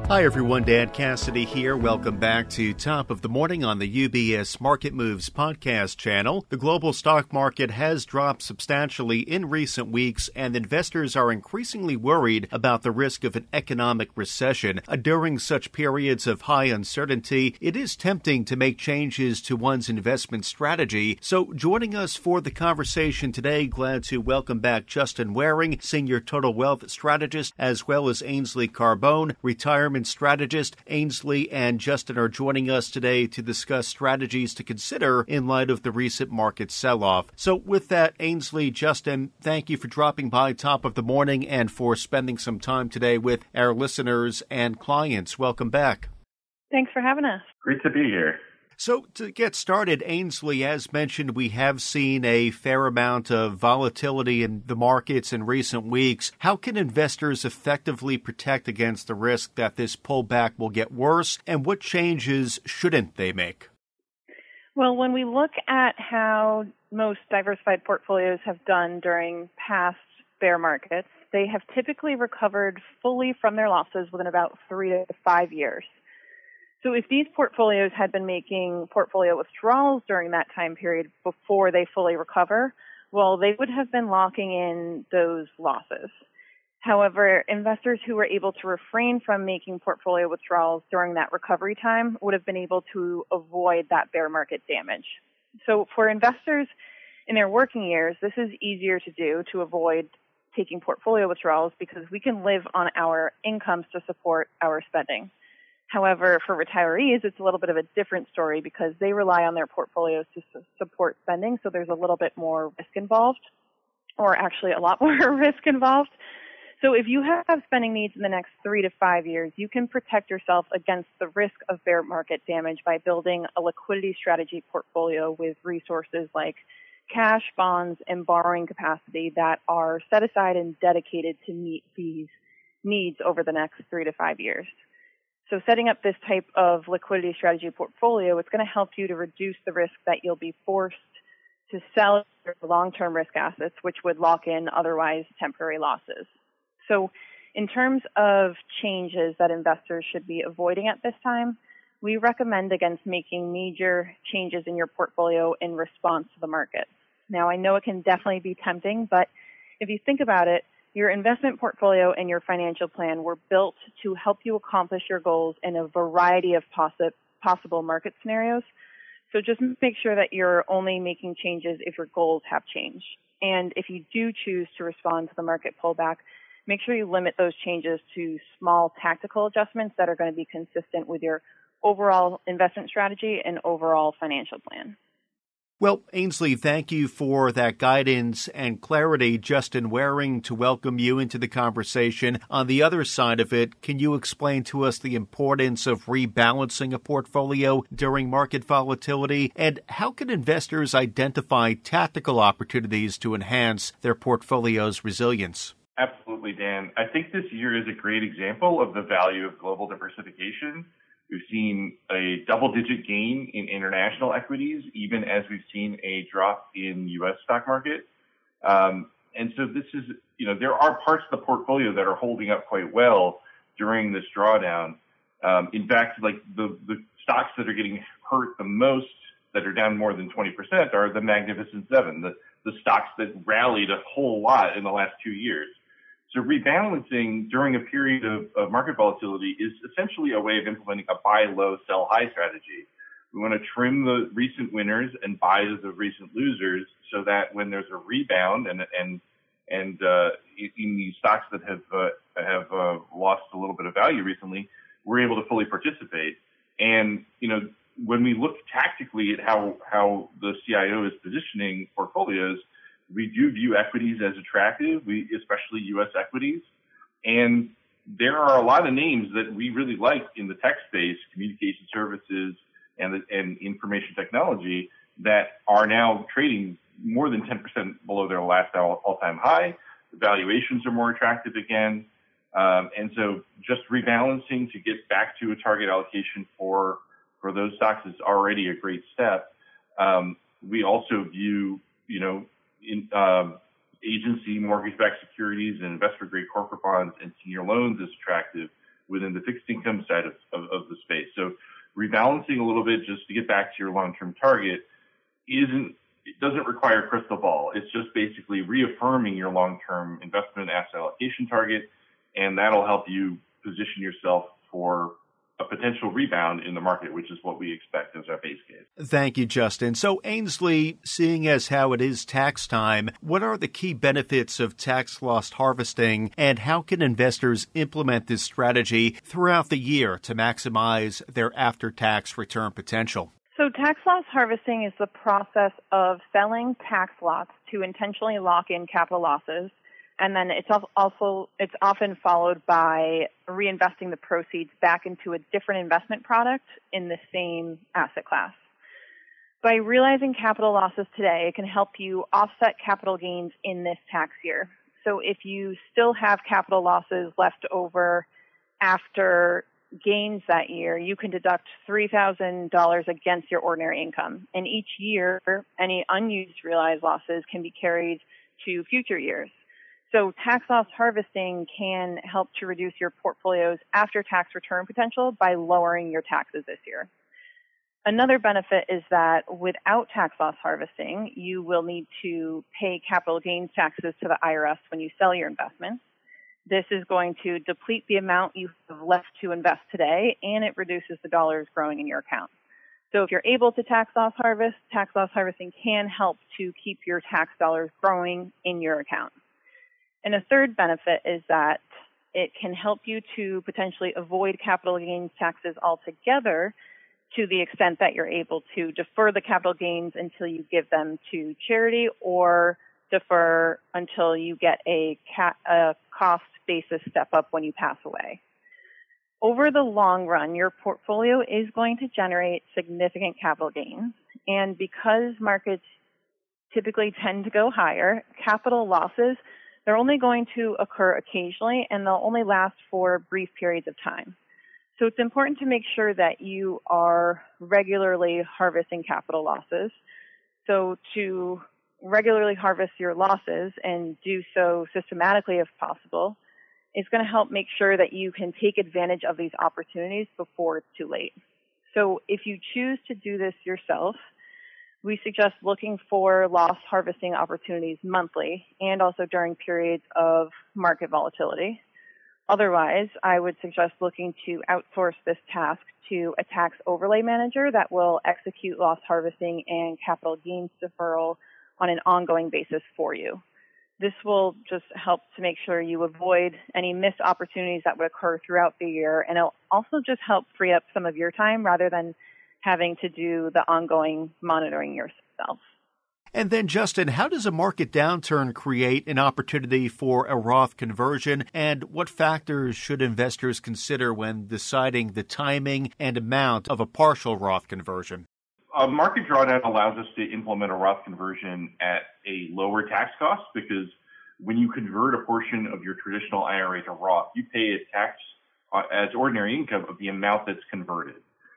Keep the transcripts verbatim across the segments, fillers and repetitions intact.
Hi everyone, Dan Cassidy here. Welcome back to Top of the Morning on the U B S Market Moves podcast channel. The global stock market has dropped substantially in recent weeks, and investors are increasingly worried about the risk of an economic recession. Uh, during such periods of high uncertainty, it is tempting to make changes to one's investment strategy. So joining us for the conversation today, glad to welcome back Justin Waring, Senior Total Wealth Strategist, as well as Ainsley Carbone, Retirement Strategist. Ainsley and Justin are joining us today to discuss strategies to consider in light of the recent market sell-off. So with that, Ainsley, Justin, thank you for dropping by Top of the Morning and for spending some time today with our listeners and clients. Welcome back. Thanks for having us. Great to be here. So to get started, Ainsley, as mentioned, we have seen a fair amount of volatility in the markets in recent weeks. How can investors effectively protect against the risk that this pullback will get worse, and what changes shouldn't they make? Well, when we look at how most diversified portfolios have done during past bear markets, they have typically recovered fully from their losses within about three to five years. So if these portfolios had been making portfolio withdrawals during that time period before they fully recover, well, they would have been locking in those losses. However, investors who were able to refrain from making portfolio withdrawals during that recovery time would have been able to avoid that bear market damage. So for investors in their working years, this is easier to do to avoid taking portfolio withdrawals because we can live on our incomes to support our spending. However, for retirees, it's a little bit of a different story because they rely on their portfolios to su- support spending, so there's a little bit more risk involved, or actually a lot more risk involved. So if you have spending needs in the next three to five years, you can protect yourself against the risk of bear market damage by building a liquidity strategy portfolio with resources like cash, bonds, and borrowing capacity that are set aside and dedicated to meet these needs over the next three to five years. So setting up this type of liquidity strategy portfolio, it's going to help you to reduce the risk that you'll be forced to sell your long-term risk assets, which would lock in otherwise temporary losses. So in terms of changes that investors should be avoiding at this time, we recommend against making major changes in your portfolio in response to the market. Now, I know it can definitely be tempting, but if you think about it, your investment portfolio and your financial plan were built to help you accomplish your goals in a variety of possi- possible market scenarios. So just make sure that you're only making changes if your goals have changed. And if you do choose to respond to the market pullback, make sure you limit those changes to small tactical adjustments that are going to be consistent with your overall investment strategy and overall financial plan. Well, Ainsley, thank you for that guidance and clarity. Justin Waring, to welcome you into the conversation. On the other side of it, can you explain to us the importance of rebalancing a portfolio during market volatility? And how can investors identify tactical opportunities to enhance their portfolio's resilience? Absolutely, Dan. I think this year is a great example of the value of global diversification. We've seen a double-digit gain in international equities, even as we've seen a drop in U S stock market. Um, and so this is, you know, there are parts of the portfolio that are holding up quite well during this drawdown. Um, in fact, like the, the stocks that are getting hurt the most, that are down more than twenty percent, are the Magnificent Seven, the, the stocks that rallied a whole lot in the last two years. So rebalancing during a period of, of market volatility is essentially a way of implementing a buy low, sell high strategy. We want to trim the recent winners and buy the recent losers so that when there's a rebound and and and uh, in these stocks that have uh, have uh, lost a little bit of value recently, we're able to fully participate. And you know, when we look tactically at how how the C I O is positioning portfolios, we do view equities as attractive, we, especially U S equities. And there are a lot of names that we really like in the tech space, communication services and, and information technology, that are now trading more than ten percent below their last all, all-time high. The valuations are more attractive again. Um, and so just rebalancing to get back to a target allocation for, for those stocks is already a great step. Um, we also view, you know, in um, agency mortgage-backed securities and investor-grade corporate bonds and senior loans as attractive within the fixed income side of, of, of the space. So rebalancing a little bit just to get back to your long-term target isn't, it doesn't require a crystal ball. It's just basically reaffirming your long-term investment asset allocation target, and that'll help you position yourself for a potential rebound in the market, which is what we expect as our base case. Thank you, Justin. So, Ainsley, seeing as how it is tax time, what are the key benefits of tax loss harvesting, and how can investors implement this strategy throughout the year to maximize their after-tax return potential? So tax loss harvesting is the process of selling tax lots to intentionally lock in capital losses. And then it's also, it's often followed by reinvesting the proceeds back into a different investment product in the same asset class. By realizing capital losses today, it can help you offset capital gains in this tax year. So if you still have capital losses left over after gains that year, you can deduct three thousand dollars against your ordinary income. And each year, any unused realized losses can be carried to future years. So tax loss harvesting can help to reduce your portfolio's after-tax return potential by lowering your taxes this year. Another benefit is that without tax loss harvesting, you will need to pay capital gains taxes to the I R S when you sell your investments. This is going to deplete the amount you have left to invest today, and it reduces the dollars growing in your account. So if you're able to tax loss harvest, tax loss harvesting can help to keep your tax dollars growing in your account. And a third benefit is that it can help you to potentially avoid capital gains taxes altogether to the extent that you're able to defer the capital gains until you give them to charity, or defer until you get a, ca- a cost basis step up when you pass away. Over the long run, your portfolio is going to generate significant capital gains. And because markets typically tend to go higher, capital losses, they're only going to occur occasionally, and they'll only last for brief periods of time. So it's important to make sure that you are regularly harvesting capital losses. So to regularly harvest your losses and do so systematically if possible is going to help make sure that you can take advantage of these opportunities before it's too late. So if you choose to do this yourself, we suggest looking for loss harvesting opportunities monthly and also during periods of market volatility. Otherwise, I would suggest looking to outsource this task to a tax overlay manager that will execute loss harvesting and capital gains deferral on an ongoing basis for you. This will just help to make sure you avoid any missed opportunities that would occur throughout the year, and it'll also just help free up some of your time rather than having to do the ongoing monitoring yourself. And then, Justin, how does a market downturn create an opportunity for a Roth conversion, and what factors should investors consider when deciding the timing and amount of a partial Roth conversion? A market drawdown allows us to implement a Roth conversion at a lower tax cost, because when you convert a portion of your traditional I R A to Roth, you pay a tax uh, as ordinary income of the amount that's converted.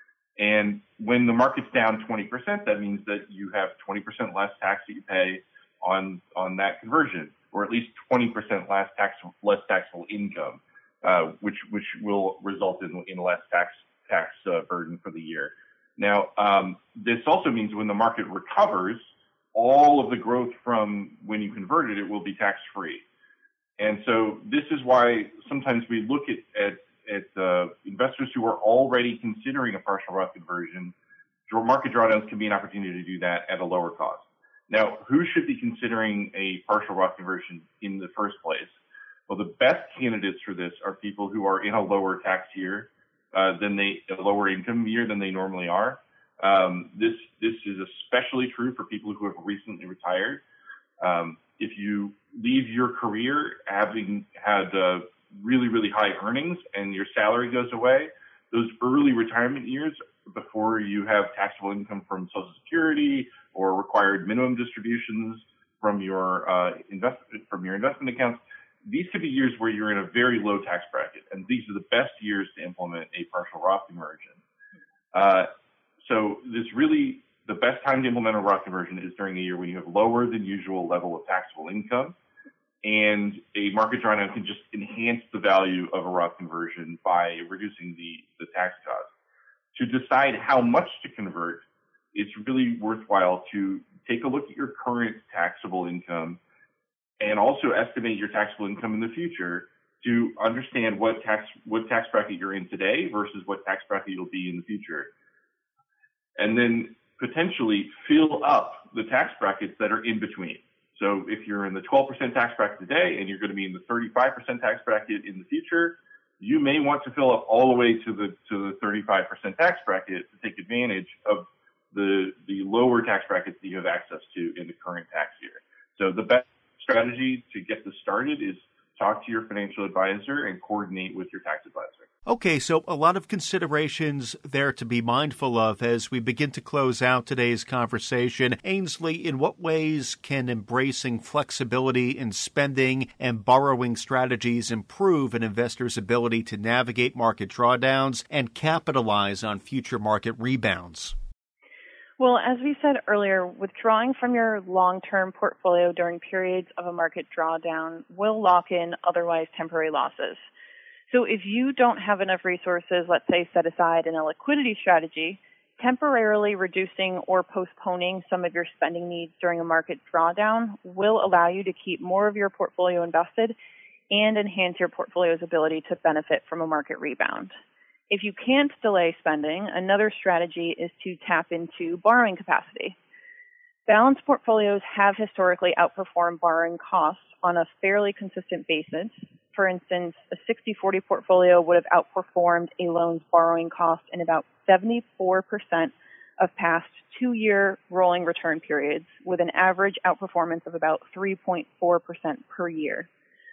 And when the market's down twenty percent, that means that you have twenty percent less tax that you pay on on that conversion, or at least twenty percent less tax less taxable income, uh, which which will result in in less tax tax uh, burden for the year. Now, um, this also means when the market recovers, all of the growth from when you converted it will be tax free. And so this is why sometimes we look at at at uh, investors who are already considering a partial Roth conversion. Market drawdowns can be an opportunity to do that at a lower cost. Now, who should be considering a partial Roth conversion in the first place? Well, the best candidates for this are people who are in a lower tax year uh, than they, a lower income year than they normally are. Um, this this is especially true for people who have recently retired. Um, if you leave your career having had uh, really, really high earnings and your salary goes away, those early retirement years before you have taxable income from Social Security or required minimum distributions from your uh, invest from your investment accounts, these could be years where you're in a very low tax bracket, and these are the best years to implement a partial Roth conversion. Uh, so this really, the best time to implement a Roth conversion is during a year when you have lower than usual level of taxable income, and a market drawdown can just enhance the value of a Roth conversion by reducing the, the tax cost. To decide how much to convert, it's really worthwhile to take a look at your current taxable income and also estimate your taxable income in the future to understand what tax what tax bracket you're in today versus what tax bracket you'll be in the future. And then potentially fill up the tax brackets that are in between. So if you're in the twelve percent tax bracket today and you're going to be in the thirty-five percent tax bracket in the future, you may want to fill up all the way to the to the thirty-five percent tax bracket to take advantage of the the lower tax brackets that you have access to in the current tax year. So the best strategy to get this started is talk to your financial advisor and coordinate with your tax advisor. Okay, so a lot of considerations there to be mindful of as we begin to close out today's conversation. Ainsley, in what ways can embracing flexibility in spending and borrowing strategies improve an investor's ability to navigate market drawdowns and capitalize on future market rebounds? Well, as we said earlier, withdrawing from your long-term portfolio during periods of a market drawdown will lock in otherwise temporary losses. So if you don't have enough resources, let's say set aside in a liquidity strategy, temporarily reducing or postponing some of your spending needs during a market drawdown will allow you to keep more of your portfolio invested and enhance your portfolio's ability to benefit from a market rebound. If you can't delay spending, another strategy is to tap into borrowing capacity. Balanced portfolios have historically outperformed borrowing costs on a fairly consistent basis. For instance, a sixty forty portfolio would have outperformed a loan's borrowing cost in about seventy-four percent of past two-year rolling return periods, with an average outperformance of about three point four percent per year.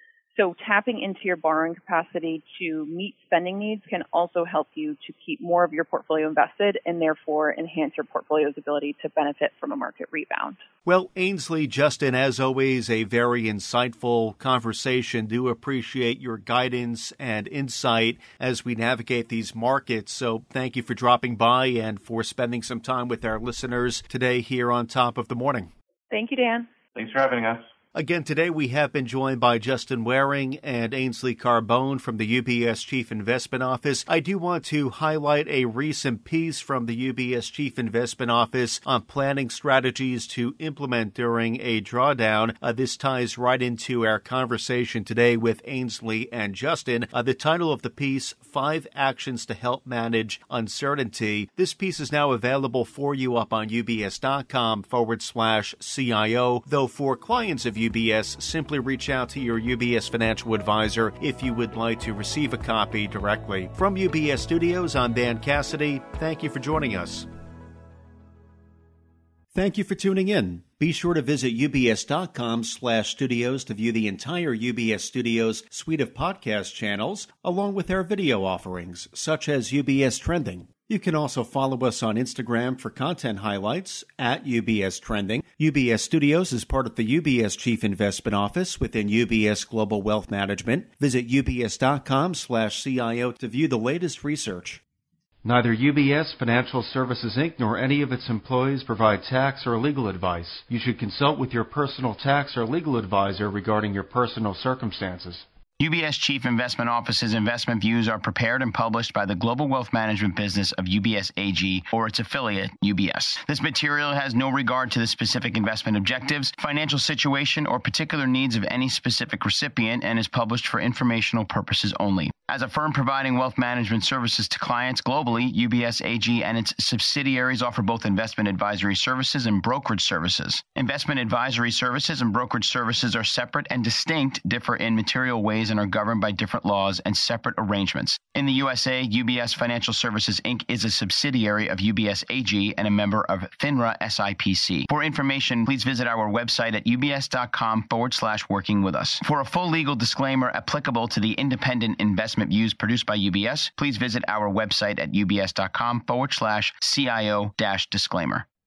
So tapping into your borrowing capacity to meet spending needs can also help you to keep more of your portfolio invested and therefore enhance your portfolio's ability to benefit from a market rebound. Well, Ainsley, Justin, as always, a very insightful conversation. Do appreciate your guidance and insight as we navigate these markets. So thank you for dropping by and for spending some time with our listeners today here on Top of the Morning. Thank you, Dan. Thanks for having us. Again, today we have been joined by Justin Waring and Ainsley Carbone from the U B S Chief Investment Office. I do want to highlight a recent piece from the U B S Chief Investment Office on planning strategies to implement during a drawdown. Uh, this ties right into our conversation today with Ainsley and Justin. Uh, the title of the piece, Five Actions to Help Manage Uncertainty. This piece is now available for you up on ubs.com forward slash CIO, though for clients of U B S, simply reach out to your U B S financial advisor if you would like to receive a copy directly. From U B S Studios, I'm Dan Cassidy. Thank you for joining us. Thank you for tuning in. Be sure to visit ubs.com slash studios to view the entire U B S Studios suite of podcast channels, along with our video offerings, such as U B S Trending. You can also follow us on Instagram for content highlights at U B S Trending. U B S Studios is part of the U B S Chief Investment Office within U B S Global Wealth Management. Visit ubs.com slash CIO to view the latest research. Neither U B S Financial Services, Incorporated nor any of its employees provide tax or legal advice. You should consult with your personal tax or legal advisor regarding your personal circumstances. U B S Chief Investment Office's investment views are prepared and published by the global wealth management business of U B S A G or its affiliate, U B S. This material has no regard to the specific investment objectives, financial situation, or particular needs of any specific recipient and is published for informational purposes only. As a firm providing wealth management services to clients globally, U B S A G and its subsidiaries offer both investment advisory services and brokerage services. Investment advisory services and brokerage services are separate and distinct, differ in material ways, and are governed by different laws and separate arrangements. In the U S A, U B S Financial Services, Incorporated is a subsidiary of U B S A G and a member of FINRA S I P C. For information, please visit our website at ubs.com forward slash working with us. For a full legal disclaimer applicable to the independent investment views produced by U B S, please visit our website at ubs.com forward slash CIO dash disclaimer.